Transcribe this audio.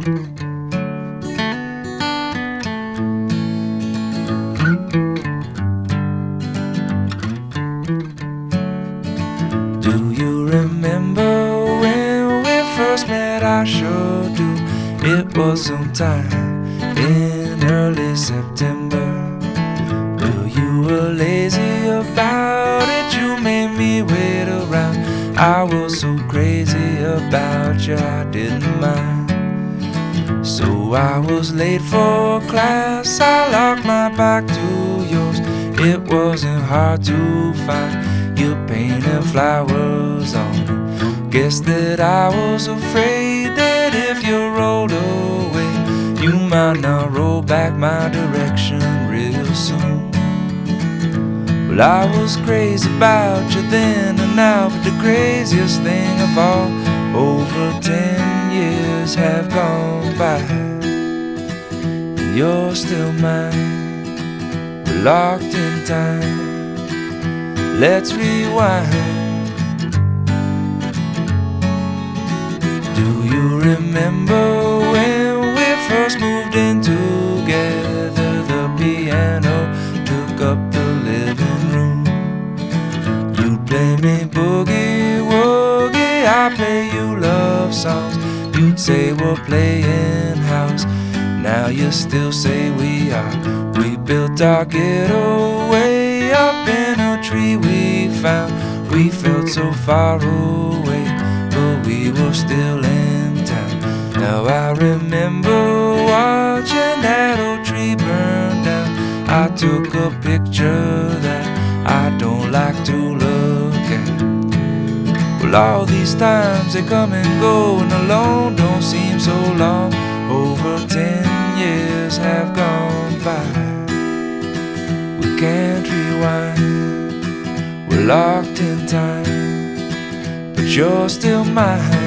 Do you remember when we first met? I sure do. It was sometime in early September. Well, you were lazy about it, you made me wait around. I was so crazy about you, I didn't mind. So I was late for class, I locked my back to yours. It wasn't hard to find, you painted flowers on it. Guess that I was afraid that if you rolled away, you might not roll back my direction real soon. Well, I was crazy about you then and now, but the craziest thing of all, over 10 years have gone by, and you're still mine. We're locked in time. Let's rewind. Do you remember when we first moved in together? The piano took up the living room. You play me boogie woogie, I play you love songs. You'd say we're playing house, now you still say we are. We built our ghetto way up in a tree we found. We felt so far away, but we were still in town. Now I remember watching that old tree burn down. I took a picture that I don't like to look at. Well, all these times they come and go, and alone don't seem so long. Over 10 years have gone by. We can't rewind, we're locked in time, but you're still mine.